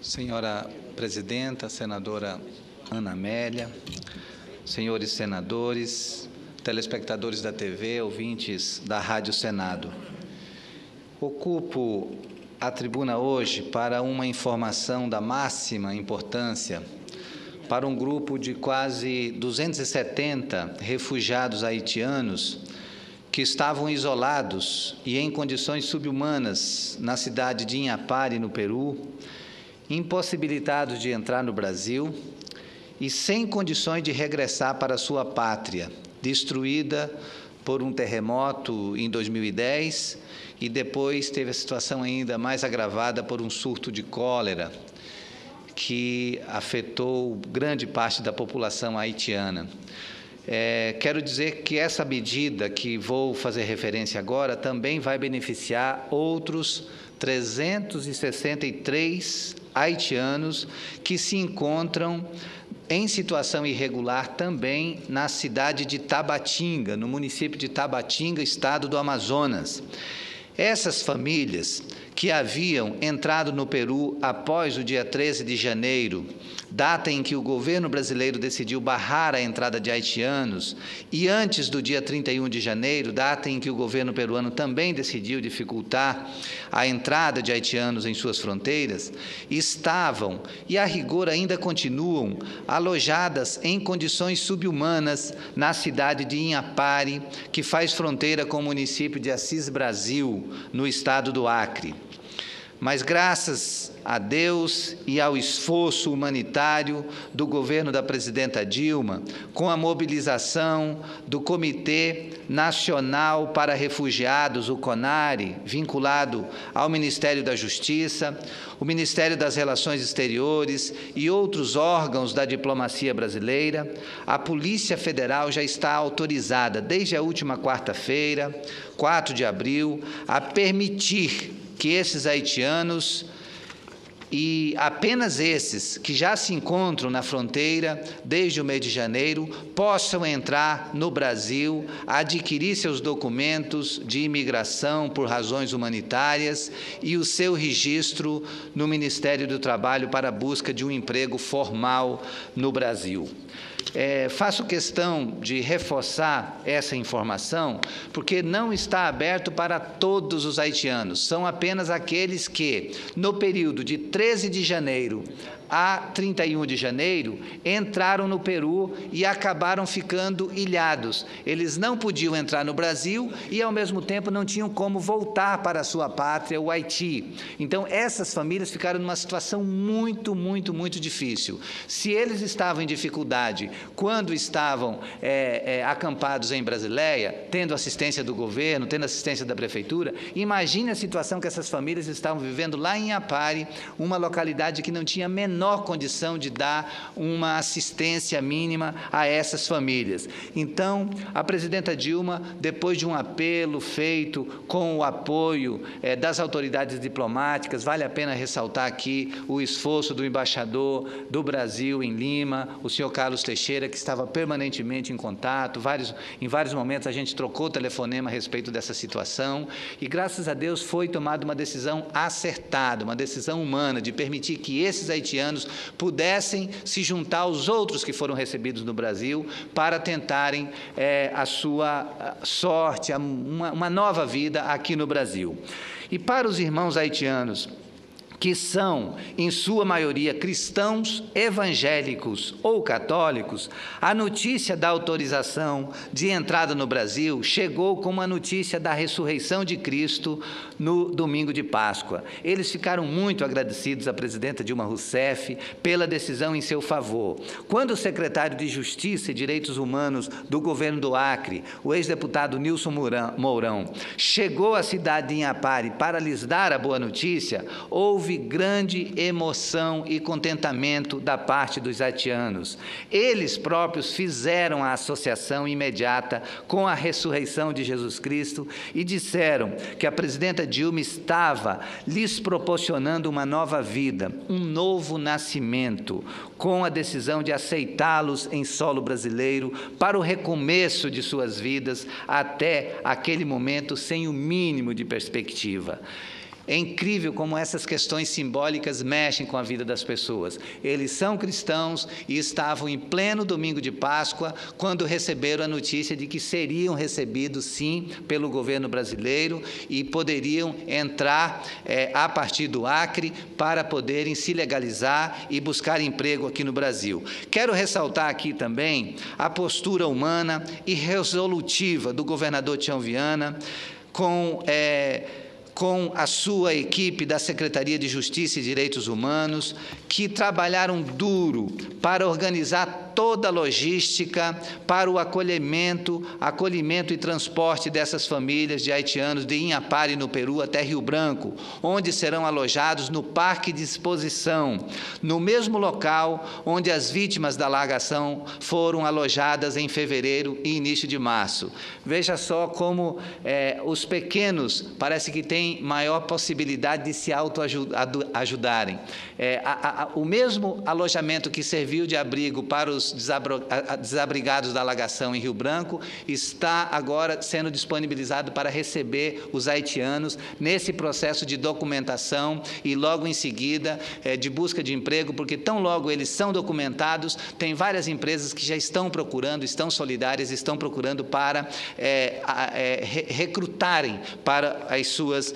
Senhora Presidenta, Senadora Ana Amélia, senhores senadores, telespectadores da TV, ouvintes da Rádio Senado. Ocupo a tribuna hoje para uma informação da máxima importância para um grupo de quase 270 refugiados haitianos que estavam isolados e em condições subhumanas na cidade de Inhapare, no Peru, impossibilitados de entrar no Brasil e sem condições de regressar para sua pátria, destruída por um terremoto em 2010 e depois teve a situação ainda mais agravada por um surto de cólera que afetou grande parte da população haitiana. Quero dizer que essa medida que vou fazer referência agora também vai beneficiar outros 363 haitianos que se encontram em situação irregular também na cidade de Tabatinga, no município de Tabatinga, estado do Amazonas. Essas famílias que haviam entrado no Peru após o dia 13 de janeiro, data em que o governo brasileiro decidiu barrar a entrada de haitianos, e antes do dia 31 de janeiro, data em que o governo peruano também decidiu dificultar a entrada de haitianos em suas fronteiras, estavam, e a rigor ainda continuam, alojadas em condições subhumanas na cidade de Inhapare, que faz fronteira com o município de Assis Brasil, no estado do Acre. Mas graças a Deus e ao esforço humanitário do governo da presidenta Dilma, com a mobilização do Comitê Nacional para Refugiados, o CONARE, vinculado ao Ministério da Justiça, o Ministério das Relações Exteriores e outros órgãos da diplomacia brasileira, a Polícia Federal já está autorizada, desde a última quarta-feira, 4 de abril, a permitir que esses haitianos, e apenas esses que já se encontram na fronteira desde o mês de janeiro, possam entrar no Brasil, adquirir seus documentos de imigração por razões humanitárias e o seu registro no Ministério do Trabalho para a busca de um emprego formal no Brasil. Faço questão de reforçar essa informação, porque não está aberto para todos os haitianos, são apenas aqueles que, no período de 13 de janeiro a 31 de janeiro, entraram no Peru e acabaram ficando ilhados. Eles não podiam entrar no Brasil e, ao mesmo tempo, não tinham como voltar para a sua pátria, o Haiti. Então, essas famílias ficaram numa situação muito difícil. Se eles estavam em dificuldade quando estavam acampados em Brasileia, tendo assistência do governo, tendo assistência da prefeitura, imagine a situação que essas famílias estavam vivendo lá em Inhapare, uma localidade que não tinha a menor condição de dar uma assistência mínima a essas famílias. Então, a presidenta Dilma, depois de um apelo feito com o apoio das autoridades diplomáticas, vale a pena ressaltar aqui o esforço do embaixador do Brasil em Lima, o senhor Carlos Teixeira, que estava permanentemente em contato, em vários momentos a gente trocou telefonema a respeito dessa situação, e graças a Deus foi tomada uma decisão acertada, uma decisão humana, de permitir que esses haitianos pudessem se juntar aos outros que foram recebidos no Brasil para tentarem a sua sorte, uma nova vida aqui no Brasil. E para os irmãos haitianos, que são, em sua maioria, cristãos, evangélicos ou católicos, a notícia da autorização de entrada no Brasil chegou como a notícia da ressurreição de Cristo no domingo de Páscoa. Eles ficaram muito agradecidos à presidenta Dilma Rousseff pela decisão em seu favor. Quando o secretário de Justiça e Direitos Humanos do governo do Acre, o ex-deputado Nilson Mourão, chegou à cidade de Inhapare para lhes dar a boa notícia, houve grande emoção e contentamento da parte dos haitianos. Eles próprios fizeram a associação imediata com a ressurreição de Jesus Cristo e disseram que a presidenta Dilma estava lhes proporcionando uma nova vida, um novo nascimento, com a decisão de aceitá-los em solo brasileiro para o recomeço de suas vidas até aquele momento sem o mínimo de perspectiva. É incrível como essas questões simbólicas mexem com a vida das pessoas. Eles são cristãos e estavam em pleno domingo de Páscoa quando receberam a notícia de que seriam recebidos, sim, pelo governo brasileiro e poderiam entrar a partir do Acre para poderem se legalizar e buscar emprego aqui no Brasil. Quero ressaltar aqui também a postura humana e resolutiva do governador Tião Viana com a sua equipe da Secretaria de Justiça e Direitos Humanos, que trabalharam duro para organizar toda a logística para o acolhimento e transporte dessas famílias de haitianos de Inhapare, no Peru, até Rio Branco, onde serão alojados no Parque de Exposição, no mesmo local onde as vítimas da alagação foram alojadas em fevereiro e início de março. Veja só como os pequenos parece que têm maior possibilidade de se autoajudarem. O mesmo alojamento que serviu de abrigo para os desabrigados da alagação em Rio Branco está agora sendo disponibilizado para receber os haitianos nesse processo de documentação e logo em seguida de busca de emprego, porque tão logo eles são documentados, tem várias empresas que já estão procurando, estão solidárias, estão procurando para recrutarem para as suas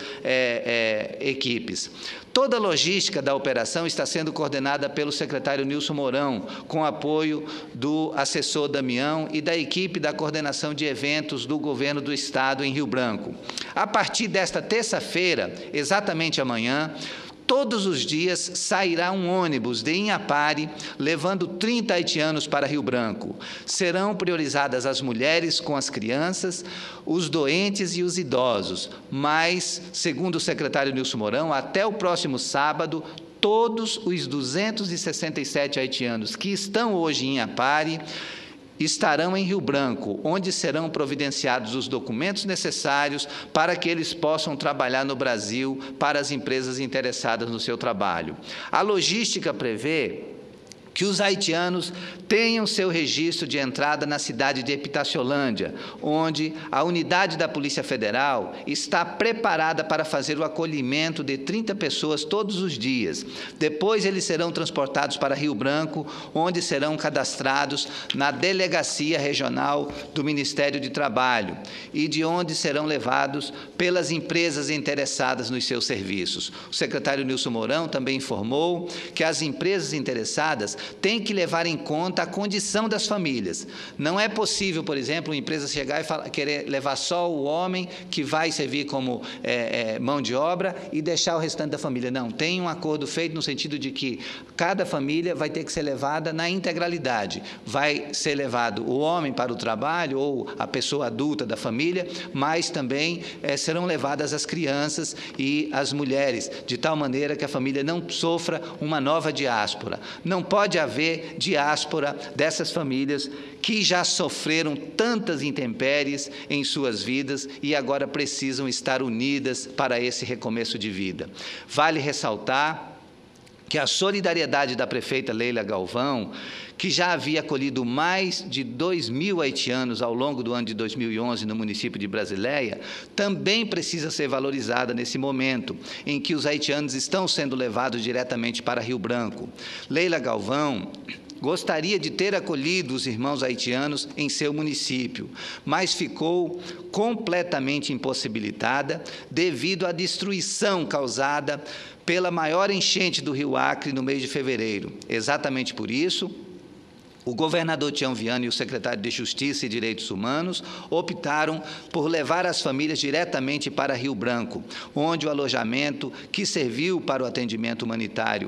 equipes. Toda a logística da operação está sendo coordenada pelo secretário Nilson Mourão, com apoio do assessor Damião e da equipe da coordenação de eventos do governo do Estado em Rio Branco. A partir desta terça-feira, exatamente amanhã, todos os dias sairá um ônibus de Inhapare, levando 30 haitianos para Rio Branco. Serão priorizadas as mulheres com as crianças, os doentes e os idosos. Mas, segundo o secretário Nilson Mourão, até o próximo sábado, todos os 267 haitianos que estão hoje em Inhapare estarão em Rio Branco, onde serão providenciados os documentos necessários para que eles possam trabalhar no Brasil para as empresas interessadas no seu trabalho. A logística prevê que os haitianos tenham seu registro de entrada na cidade de Epitaciolândia, onde a unidade da Polícia Federal está preparada para fazer o acolhimento de 30 pessoas todos os dias. Depois eles serão transportados para Rio Branco, onde serão cadastrados na Delegacia Regional do Ministério de Trabalho e de onde serão levados pelas empresas interessadas nos seus serviços. O secretário Nilson Mourão também informou que as empresas interessadas têm que levar em conta a condição das famílias. Não é possível, por exemplo, uma empresa chegar e querer levar só o homem que vai servir como mão de obra e deixar o restante da família. Não, tem um acordo feito no sentido de que cada família vai ter que ser levada na integralidade. Vai ser levado o homem para o trabalho ou a pessoa adulta da família, mas também serão levadas as crianças e as mulheres, de tal maneira que a família não sofra uma nova diáspora. Não pode haver diáspora dessas famílias que já sofreram tantas intempéries em suas vidas e agora precisam estar unidas para esse recomeço de vida. Vale ressaltar que a solidariedade da prefeita Leila Galvão, que já havia acolhido mais de 2.000 haitianos ao longo do ano de 2011 no município de Brasileia, também precisa ser valorizada nesse momento em que os haitianos estão sendo levados diretamente para Rio Branco. Leila Galvão gostaria de ter acolhido os irmãos haitianos em seu município, mas ficou completamente impossibilitada devido à destruição causada pela maior enchente do Rio Acre no mês de fevereiro. Exatamente por isso, o governador Tião Viana e o secretário de Justiça e Direitos Humanos optaram por levar as famílias diretamente para Rio Branco, onde o alojamento que serviu para o atendimento humanitário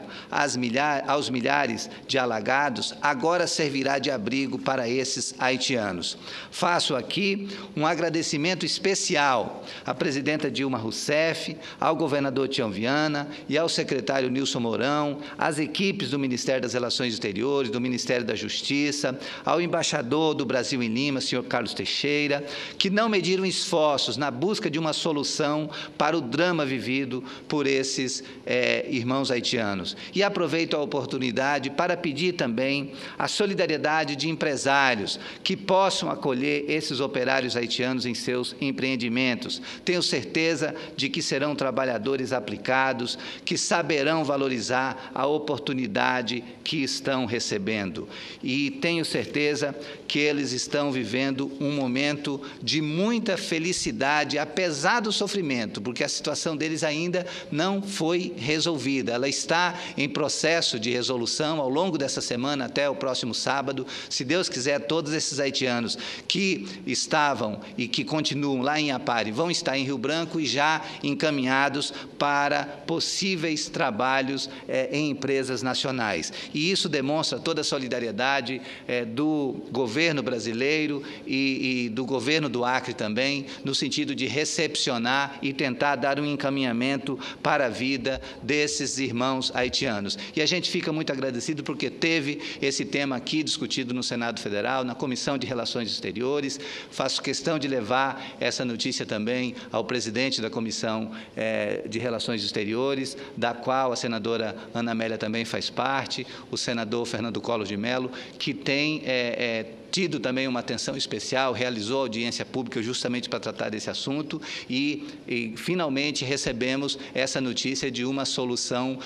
aos milhares de alagados agora servirá de abrigo para esses haitianos. Faço aqui um agradecimento especial à presidenta Dilma Rousseff, ao governador Tião Viana e ao secretário Nilson Mourão, às equipes do Ministério das Relações Exteriores, do Ministério da Justiça, Justiça, ao embaixador do Brasil em Lima, senhor Carlos Teixeira, que não mediram esforços na busca de uma solução para o drama vivido por esses irmãos haitianos. E aproveito a oportunidade para pedir também a solidariedade de empresários que possam acolher esses operários haitianos em seus empreendimentos. Tenho certeza de que serão trabalhadores aplicados, que saberão valorizar a oportunidade que estão recebendo. E tenho certeza que eles estão vivendo um momento de muita felicidade, apesar do sofrimento, porque a situação deles ainda não foi resolvida. Ela está em processo de resolução ao longo dessa semana até o próximo sábado. Se Deus quiser, todos esses haitianos que estavam e que continuam lá em Apari vão estar em Rio Branco e já encaminhados para possíveis trabalhos em empresas nacionais. E isso demonstra toda a solidariedade do governo brasileiro e do governo do Acre também, no sentido de recepcionar e tentar dar um encaminhamento para a vida desses irmãos haitianos. E a gente fica muito agradecido porque teve esse tema aqui discutido no Senado Federal, na Comissão de Relações Exteriores. Faço questão de levar essa notícia também ao presidente da Comissão de Relações Exteriores, da qual a senadora Ana Amélia também faz parte, o senador Fernando Collor de Mello, que tem tido também uma atenção especial, realizou audiência pública justamente para tratar desse assunto e finalmente recebemos essa notícia de uma solução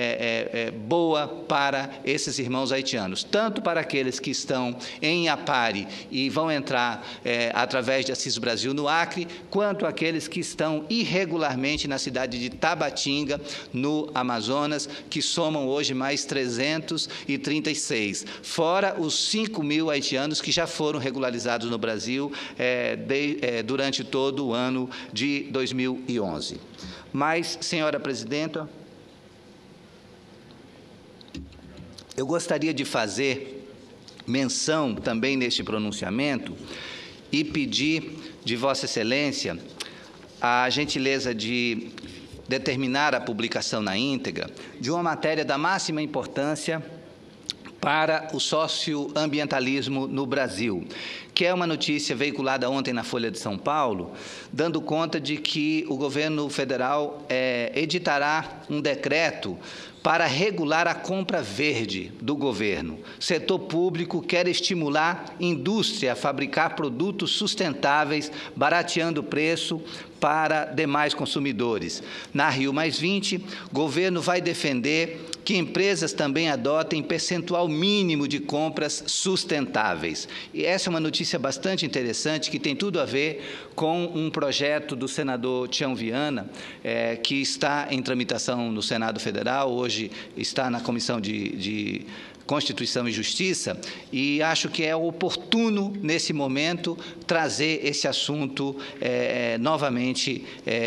boa para esses irmãos haitianos, tanto para aqueles que estão em Apari e vão entrar através de Assis Brasil no Acre, quanto aqueles que estão irregularmente na cidade de Tabatinga, no Amazonas, que somam hoje mais 336, fora os 5.000 haitianos que já foram regularizados no Brasil durante todo o ano de 2011. Mas, senhora presidenta, eu gostaria de fazer menção também neste pronunciamento e pedir de Vossa Excelência a gentileza de determinar a publicação na íntegra de uma matéria da máxima importância para o socioambientalismo no Brasil, que é uma notícia veiculada ontem na Folha de São Paulo, dando conta de que o governo federal editará um decreto para regular a compra verde do governo. O setor público quer estimular a indústria a fabricar produtos sustentáveis, barateando o preço para demais consumidores. Na Rio+20, o governo vai defender que empresas também adotem percentual mínimo de compras sustentáveis. E essa é uma notícia bastante interessante, que tem tudo a ver com um projeto do senador Tião Viana, que está em tramitação no Senado Federal, hoje está na Comissão de Constituição e Justiça, e acho que é oportuno, nesse momento, trazer esse assunto novamente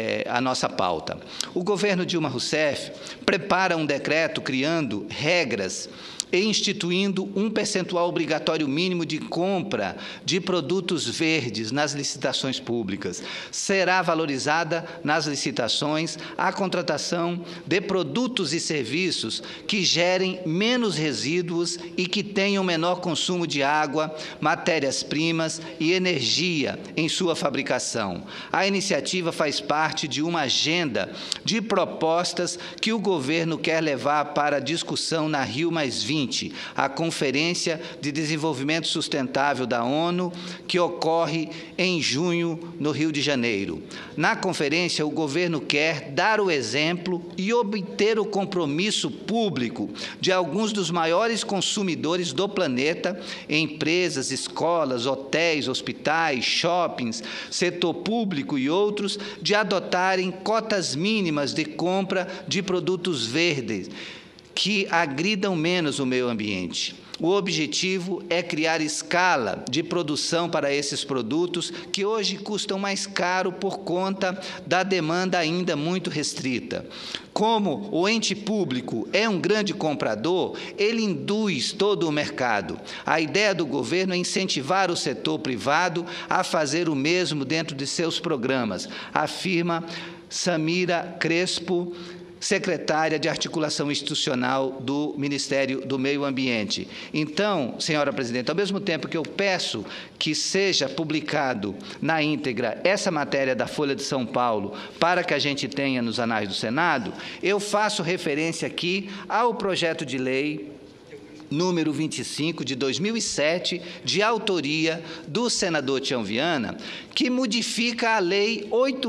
à nossa pauta. O governo Dilma Rousseff prepara um decreto criando regras e instituindo um percentual obrigatório mínimo de compra de produtos verdes nas licitações públicas. Será valorizada nas licitações a contratação de produtos e serviços que gerem menos resíduos e que tenham menor consumo de água, matérias-primas e energia em sua fabricação. A iniciativa faz parte de uma agenda de propostas que o governo quer levar para discussão na Rio+20, a Conferência de Desenvolvimento Sustentável da ONU, que ocorre em junho no Rio de Janeiro. Na conferência, o governo quer dar o exemplo e obter o compromisso público de alguns dos maiores consumidores do planeta, empresas, escolas, hotéis, hospitais, shoppings, setor público e outros, de adotarem cotas mínimas de compra de produtos verdes, que agridam menos o meio ambiente. O objetivo é criar escala de produção para esses produtos que hoje custam mais caro por conta da demanda ainda muito restrita. Como o ente público é um grande comprador, ele induz todo o mercado. A ideia do governo é incentivar o setor privado a fazer o mesmo dentro de seus programas, afirma Samira Crespo, secretária de Articulação Institucional do Ministério do Meio Ambiente. Então, senhora presidente, ao mesmo tempo que eu peço que seja publicado na íntegra essa matéria da Folha de São Paulo, para que a gente tenha nos anais do Senado, eu faço referência aqui ao projeto de lei número 25, de 2007, de autoria do senador Tião Viana, que modifica a Lei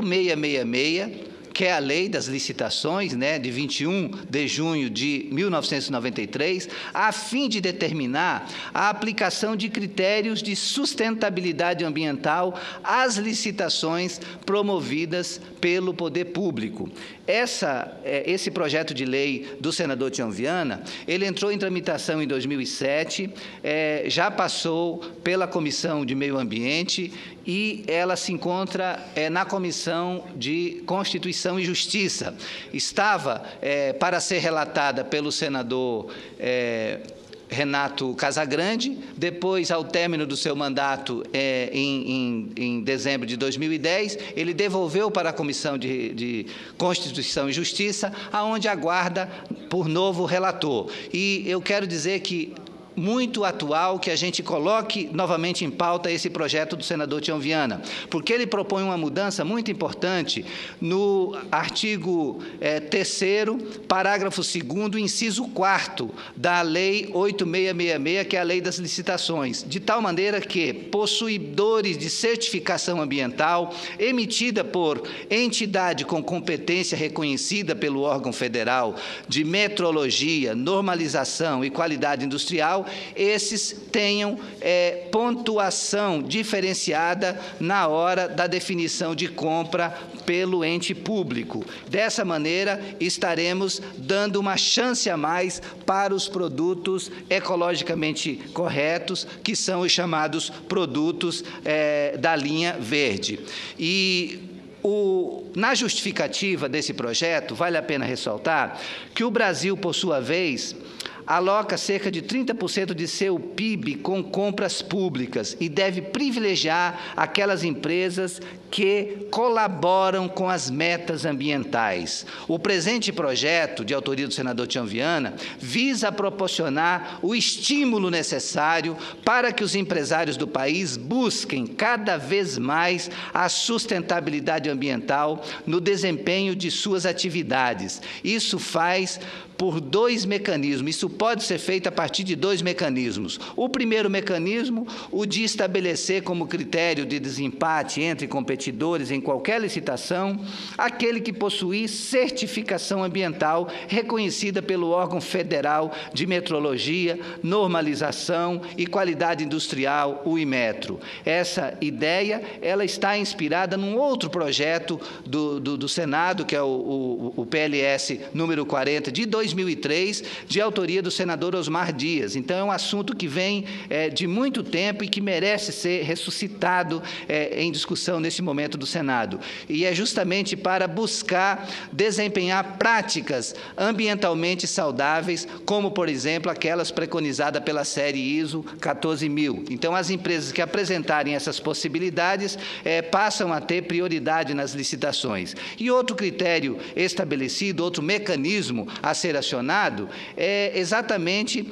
8666, que é a lei das licitações, de 21 de junho de 1993, a fim de determinar a aplicação de critérios de sustentabilidade ambiental às licitações promovidas pelo poder público. Esse projeto de lei do senador Tião Viana, ele entrou em tramitação em 2007, já passou pela Comissão de Meio Ambiente e ela se encontra na Comissão de Constituição e Justiça. Estava para ser relatada pelo senador Renato Casagrande, depois, ao término do seu mandato, em dezembro de 2010, ele devolveu para a Comissão de Constituição e Justiça, aonde aguarda por novo relator. E eu quero dizer que muito atual que a gente coloque novamente em pauta esse projeto do senador Tião Viana, porque ele propõe uma mudança muito importante no artigo 3º, parágrafo 2º, inciso 4º da Lei 8666, que é a Lei das Licitações, de tal maneira que possuidores de certificação ambiental emitida por entidade com competência reconhecida pelo órgão federal de metrologia, normalização e qualidade industrial, esses tenham pontuação diferenciada na hora da definição de compra pelo ente público. Dessa maneira, estaremos dando uma chance a mais para os produtos ecologicamente corretos, que são os chamados produtos da linha verde. E na justificativa desse projeto, vale a pena ressaltar que o Brasil, por sua vez, aloca cerca de 30% de seu PIB com compras públicas e deve privilegiar aquelas empresas que colaboram com as metas ambientais. O presente projeto, de autoria do senador Tião Viana, visa proporcionar o estímulo necessário para que os empresários do país busquem cada vez mais a sustentabilidade ambiental no desempenho de suas atividades. Isso faz por dois mecanismos. Isso pode ser feito a partir de dois mecanismos. O primeiro mecanismo, o de estabelecer como critério de desempate entre competidores em qualquer licitação, aquele que possuir certificação ambiental reconhecida pelo órgão federal de metrologia, normalização e qualidade industrial, o Inmetro. Essa ideia, ela está inspirada num outro projeto do Senado, que é o PLS número 40, de 2003, de autoria do senador Osmar Dias. Então, é um assunto que vem de muito tempo e que merece ser ressuscitado em discussão nesse momento do Senado. E é justamente para buscar desempenhar práticas ambientalmente saudáveis, como, por exemplo, aquelas preconizadas pela série ISO 14000. Então, as empresas que apresentarem essas possibilidades passam a ter prioridade nas licitações. E outro critério estabelecido, outro mecanismo a ser acionado, é exatamente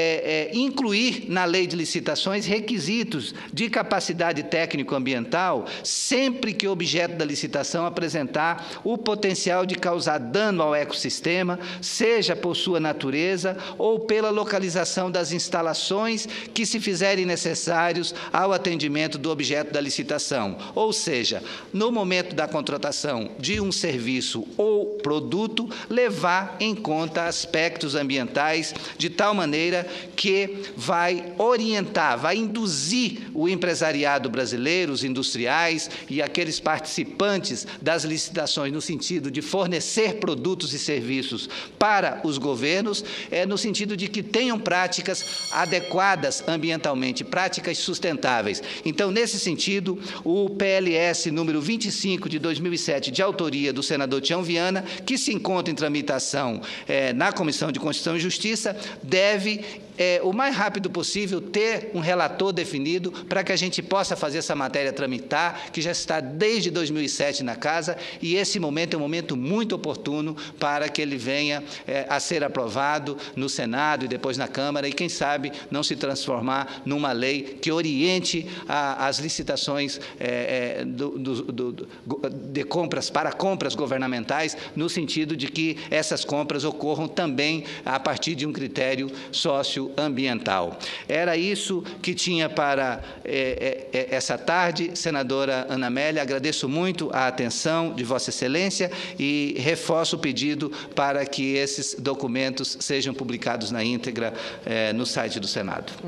incluir na lei de licitações requisitos de capacidade técnico-ambiental sempre que o objeto da licitação apresentar o potencial de causar dano ao ecossistema, seja por sua natureza ou pela localização das instalações que se fizerem necessários ao atendimento do objeto da licitação. Ou seja, no momento da contratação de um serviço ou produto, levar em conta aspectos ambientais de tal maneira que vai orientar, vai induzir o empresariado brasileiro, os industriais e aqueles participantes das licitações no sentido de fornecer produtos e serviços para os governos, no sentido de que tenham práticas adequadas ambientalmente, práticas sustentáveis. Então, nesse sentido, o PLS número 25 de 2007, de autoria do senador Tião Viana, que se encontra em tramitação na Comissão de Constituição e Justiça, deve o mais rápido possível, ter um relator definido para que a gente possa fazer essa matéria tramitar, que já está desde 2007 na Casa, e esse momento é um momento muito oportuno para que ele venha a ser aprovado no Senado e depois na Câmara, e quem sabe não se transformar numa lei que oriente as licitações de compras para compras governamentais, no sentido de que essas compras ocorram também a partir de um critério socioambiental. Era isso que tinha para essa tarde, senadora Ana Amélia. Agradeço muito a atenção de Vossa Excelência e reforço o pedido para que esses documentos sejam publicados na íntegra no site do Senado.